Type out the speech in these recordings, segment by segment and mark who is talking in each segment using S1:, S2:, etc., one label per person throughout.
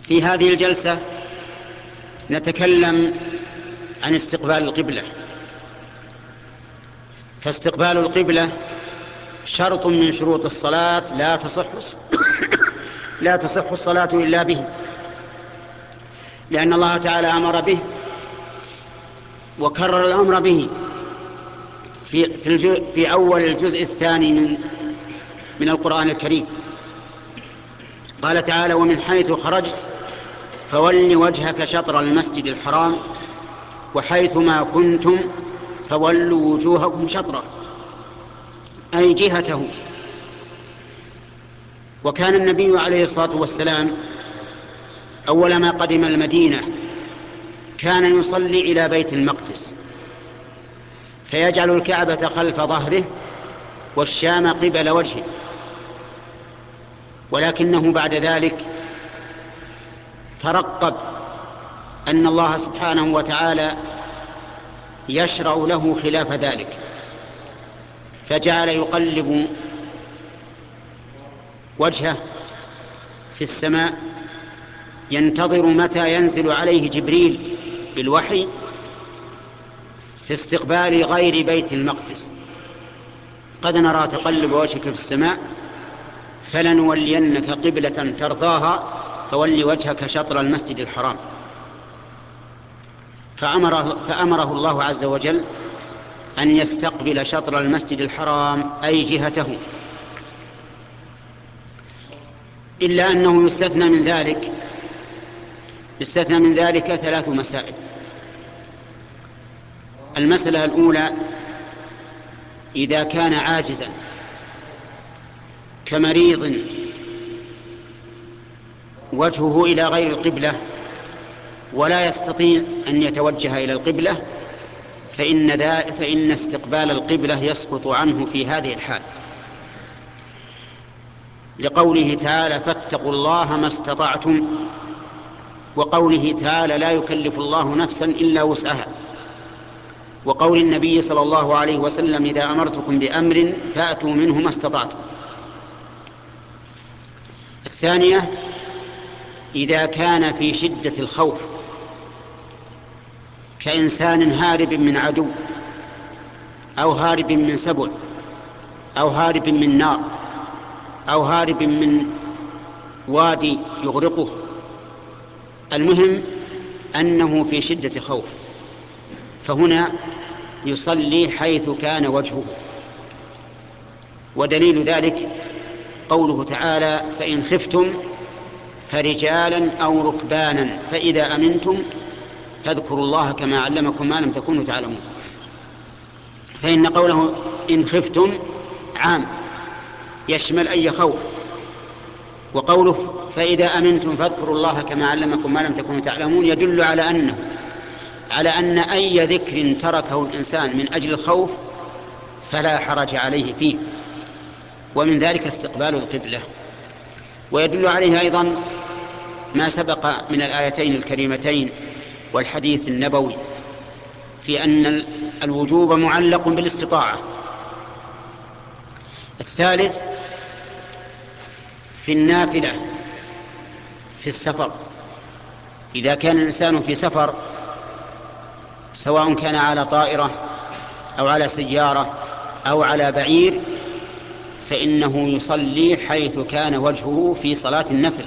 S1: في هذه الجلسة نتكلم عن استقبال القبلة. فاستقبال القبلة شرط من شروط الصلاة لا تصح الصلاة إلا به، لأن الله تعالى أمر به وكرر الأمر به في أول الجزء الثاني من القرآن الكريم. قال تعالى: ومن حيث خرجت فول وجهك شطر المسجد الحرام وحيث ما كنتم فولوا وجوهكم شطره، أي جهته. وكان النبي عليه الصلاة والسلام أول ما قدم المدينة كان يصلي إلى بيت المقدس، فيجعل الكعبة خلف ظهره والشام قبل وجهه. ولكنه بعد ذلك ترقب أن الله سبحانه وتعالى يشرع له خلاف ذلك، فجعل يقلب وجهه في السماء ينتظر متى ينزل عليه جبريل بالوحي في استقبال غير بيت المقدس. قد نرى تقلب وجهك في السماء فلنولينك قبلة ترضاها فول وجهك شطر المسجد الحرام. فأمره الله عز وجل أن يستقبل شطر المسجد الحرام أي جهته، إلا أنه يستثنى من ذلك 3 مسائل. المسألة الأولى: إذا كان عاجزا كمريض وجهه إلى غير القبلة ولا يستطيع أن يتوجه إلى القبلة فإن استقبال القبلة يسقط عنه في هذه الحال، لقوله تعالى: فاتقوا الله ما استطعتم، وقوله تعالى: لا يكلف الله نفسا إلا وسعها، وقول النبي صلى الله عليه وسلم: إذا أمرتكم بأمر فأتوا منه ما استطعتم. الثانية: إذا كان في شدة الخوف كإنسان هارب من عدو أو هارب من سبع أو هارب من نار أو هارب من وادي يغرقه، المهم أنه في شدة خوف، فهنا يصلي حيث كان وجهه. ودليل ذلك قوله تعالى: فإن خفتم فرجالا أو ركبانا فإذا أمنتم فاذكروا الله كما علمكم ما لم تكونوا تعلمون. فإن قوله إن خفتم عام يشمل أي خوف، وقوله فإذا أمنتم فاذكروا الله كما علمكم ما لم تكونوا تعلمون يدل على أن أي ذكر تركه الإنسان من أجل الخوف فلا حرج عليه فيه، ومن ذلك استقبال القبلة. ويدل عليه أيضا ما سبق من الآيتين الكريمتين والحديث النبوي في أن الوجوب معلق بالاستطاعة. الثالث: في النافلة في السفر، إذا كان الإنسان في سفر سواء كان على طائرة أو على سيارة أو على بعير فإنه يصلي حيث كان وجهه في صلاة النفل،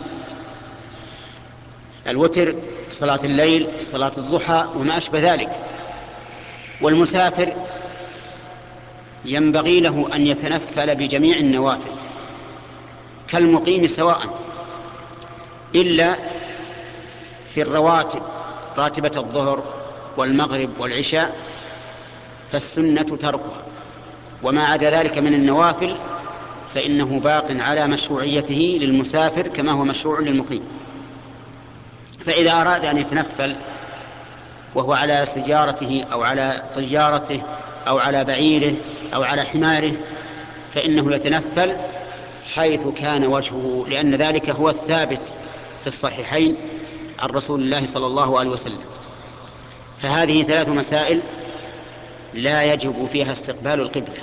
S1: الوتر، صلاة الليل، صلاة الضحى وما أشبه ذلك. والمسافر ينبغي له أن يتنفل بجميع النوافل كالمقيم سواء، إلا في الرواتب، راتبة الظهر والمغرب والعشاء فالسنة تركها، وما عدا ذلك من النوافل فإنه باق على مشروعيته للمسافر كما هو مشروع للمقيم. فإذا أراد أن يتنفل وهو على سيارته أو على طيارته أو على بعيره أو على حماره فإنه يتنفل حيث كان وجهه، لأن ذلك هو الثابت في الصحيحين عن رسول الله صلى الله عليه وسلم. فهذه 3 مسائل لا يجب فيها استقبال القبلة.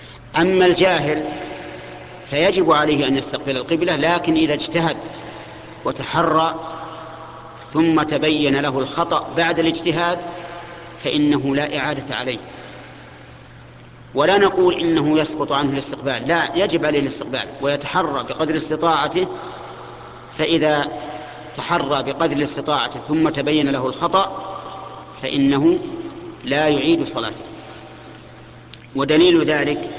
S1: أما الجاهل فيجب عليه أن يستقبل القبلة، لكن إذا اجتهد وتحرى ثم تبين له الخطأ بعد الاجتهاد فإنه لا إعادة عليه. ولا نقول إنه يسقط عنه الاستقبال، لا، يجب عليه الاستقبال ويتحرى بقدر استطاعته، فإذا تحرى بقدر استطاعته ثم تبين له الخطأ فإنه لا يعيد صلاته. ودليل ذلك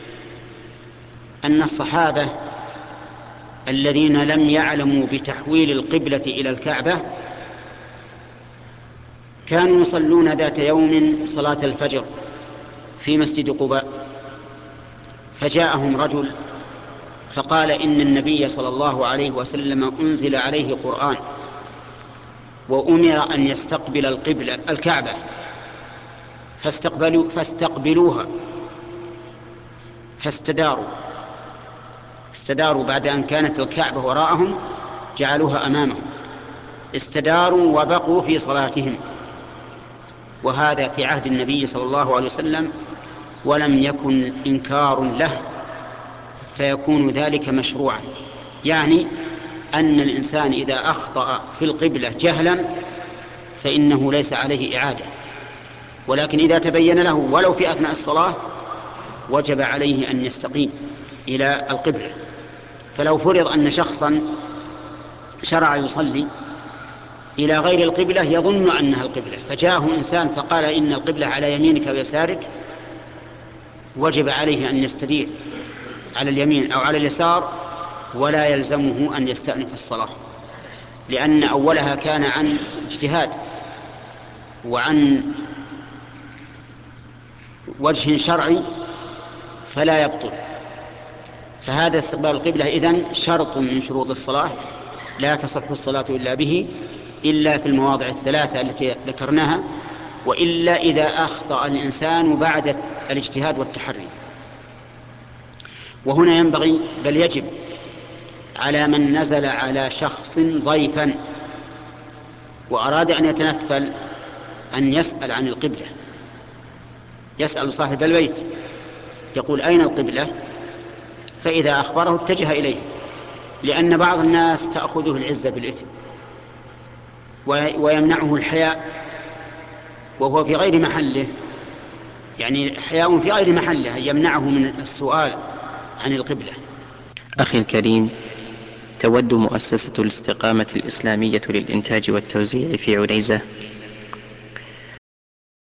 S1: أن الصحابة الذين لم يعلموا بتحويل القبلة إلى الكعبة كانوا يصلون ذات يوم صلاة الفجر في مسجد قباء، فجاءهم رجل فقال إن النبي صلى الله عليه وسلم أنزل عليه قرآن وأمر أن يستقبل الكعبة فاستقبلوها، استداروا بعد أن كانت الكعبة وراءهم جعلوها أمامهم، استداروا وبقوا في صلاتهم، وهذا في عهد النبي صلى الله عليه وسلم ولم يكن إنكار له، فيكون ذلك مشروعا. يعني أن الإنسان إذا أخطأ في القبلة جهلا فإنه ليس عليه إعادة، ولكن إذا تبين له ولو في أثناء الصلاة وجب عليه أن يستقيم إلى القبلة. فلو فرض أن شخصا شرع يصلي إلى غير القبلة يظن أنها القبلة، فجاءه إنسان فقال إن القبلة على يمينك ويسارك، وجب عليه أن يستدير على اليمين أو على اليسار، ولا يلزمه أن يستأنف الصلاة، لأن أولها كان عن اجتهاد وعن وجه شرعي فلا يبطل. فهذا استقبال القبلة إذن شرط من شروط الصلاة، لا تصح الصلاة إلا به، إلا في المواضع الثلاثة التي ذكرناها، وإلا إذا أخطأ الإنسان بعد الاجتهاد والتحري. وهنا ينبغي بل يجب على من نزل على شخص ضيفا وأراد أن يتنفل أن يسأل عن القبلة، يسأل صاحب البيت يقول أين القبلة، فإذا أخبره اتجه إليه، لأن بعض الناس تأخذه العزة بالإثم ويمنعه الحياء وهو في غير محله، يعني حياء في غير محله يمنعه من السؤال عن القبلة.
S2: أخي الكريم، تود مؤسسة الاستقامة الإسلامية للإنتاج والتوزيع في عنيزة